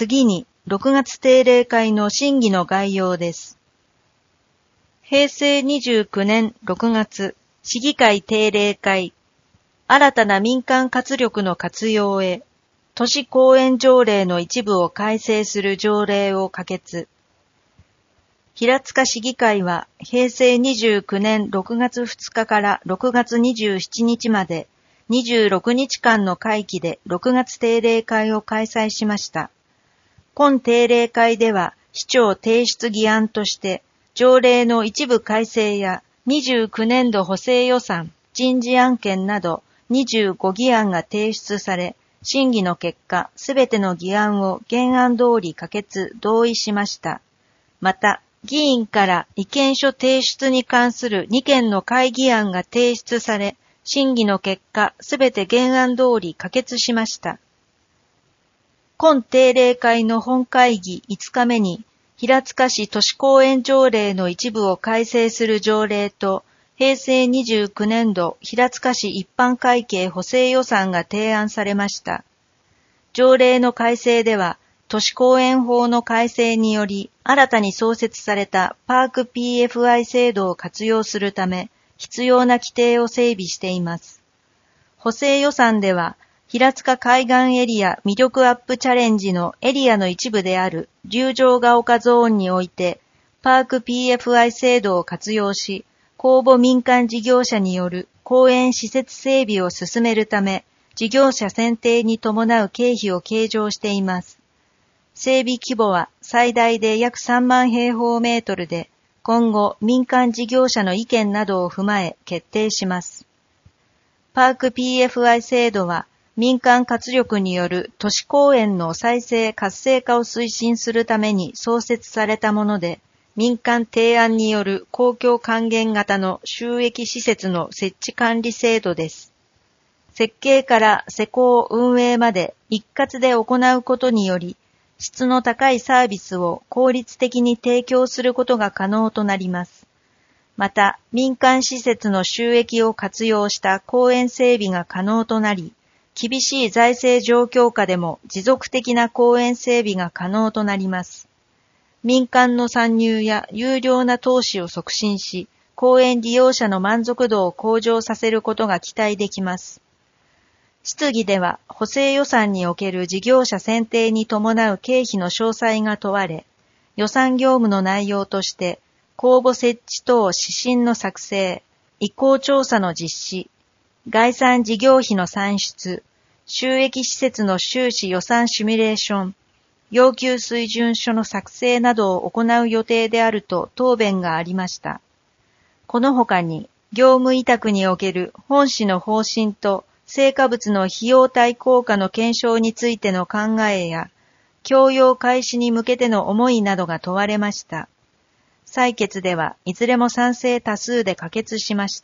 次に、6月定例会の審議の概要です。平成29年6月、市議会定例会、新たな民間活力の活用へ、都市公園条例の一部を改正する条例を可決。平塚市議会は、平成29年6月2日から6月27日まで、26日間の会期で6月定例会を開催しました。今定例会では、市長提出議案として、条例の一部改正や29年度補正予算、人事案件など25議案が提出され、審議の結果、すべての議案を原案通り可決・同意しました。また、議員から意見書提出に関する2件の会議案が提出され、審議の結果、すべて原案通り可決しました。今定例会の本会議5日目に、平塚市都市公園条例の一部を改正する条例と、平成29年度平塚市一般会計補正予算が提案されました。条例の改正では、都市公園法の改正により、新たに創設されたパーク PFI 制度を活用するため、必要な規定を整備しています。補正予算では、平塚海岸エリア魅力アップチャレンジのエリアの一部である竜城ヶ丘ゾーンにおいて、パーク PFI 制度を活用し、公募民間事業者による公園施設整備を進めるため、事業者選定に伴う経費を計上しています。整備規模は最大で約3万平方メートルで、今後民間事業者の意見などを踏まえ決定します。パーク PFI 制度は、民間活力による都市公園の再生活性化を推進するために創設されたもので、民間提案による公共還元型の収益施設の設置管理制度です。設計から施工運営まで一括で行うことにより、質の高いサービスを効率的に提供することが可能となります。また、民間施設の収益を活用した公園整備が可能となり、厳しい財政状況下でも持続的な公園整備が可能となります。民間の参入や有料な投資を促進し、公園利用者の満足度を向上させることが期待できます。質疑では補正予算における事業者選定に伴う経費の詳細が問われ、予算業務の内容として、公募設置等指針の作成、意向調査の実施、概算事業費の算出、収益施設の収支予算シミュレーション、要求水準書の作成などを行う予定であると答弁がありました。この他に、業務委託における本市の方針と成果物の費用対効果の検証についての考えや、供用開始に向けての思いなどが問われました。採決ではいずれも賛成多数で可決しました。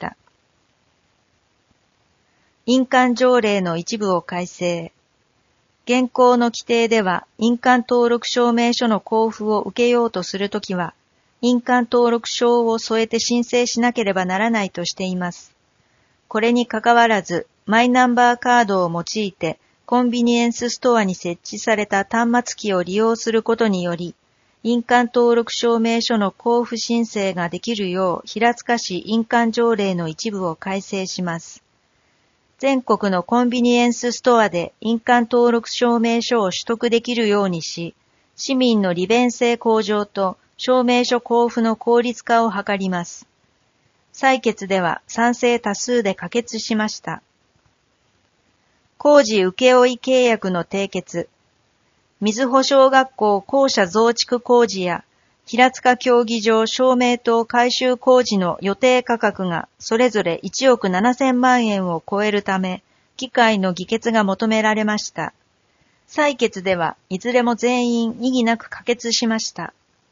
印鑑条例の一部を改正。現行の規定では、印鑑登録証明書の交付を受けようとするときは、印鑑登録証を添えて申請しなければならないとしています。これにかかわらず、マイナンバーカードを用いて、コンビニエンスストアに設置された端末機を利用することにより、印鑑登録証明書の交付申請ができるよう、平塚市印鑑条例の一部を改正します。全国のコンビニエンスストアで印鑑登録証明書を取得できるようにし、市民の利便性向上と証明書交付の効率化を図ります。採決では賛成多数で可決しました。工事請負契約の締結。水穂小学校校舎増築工事や平塚競技場照明灯改修工事の予定価格がそれぞれ1億7000万円を超えるため、議会の議決が求められました。採決ではいずれも全員異議なく可決しました。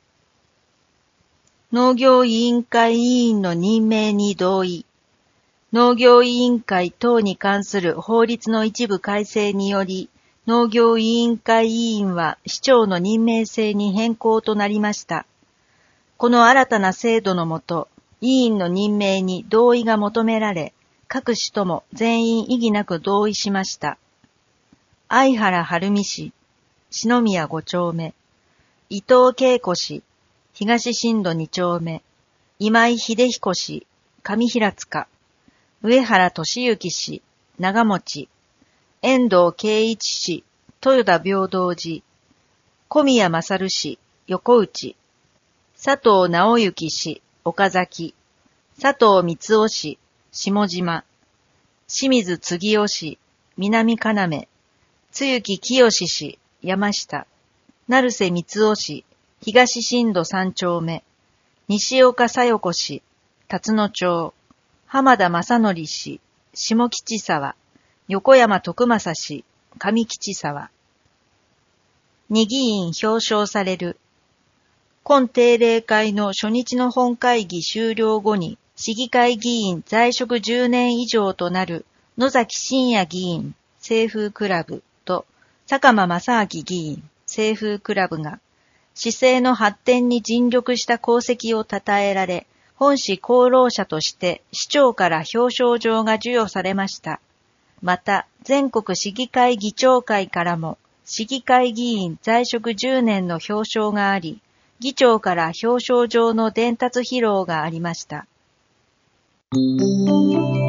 農業委員会委員の任命に同意。農業委員会等に関する法律の一部改正により、農業委員会委員は市長の任命制に変更となりました。この新たな制度のもと、委員の任命に同意が求められ、各市とも全員異議なく同意しました。相原晴美氏、 篠宮5丁目、伊藤恵子氏、東新戸2丁目、今井秀彦氏、上平塚、上原俊之氏、長持、遠藤圭一氏、豊田平等寺、小宮勝氏、横内、佐藤直之氏、岡崎、佐藤光雄氏、下島、清水次夫氏、南要、露木清氏、山下、成瀬光雄氏、東新戸3丁目、西岡小代子氏、辰野町、浜田正則氏、下吉沢、横山徳正氏、上吉沢。2議員表彰される。今定例会の初日の本会議終了後に、市議会議員在職10年以上となる野崎真也議員、清風クラブと坂間正明議員、清風クラブが、市政の発展に尽力した功績を称えられ、本市功労者として市長から表彰状が授与されました。また、全国市議会議長会からも、市議会議員在職10年の表彰があり、議長から表彰状の伝達披露がありました。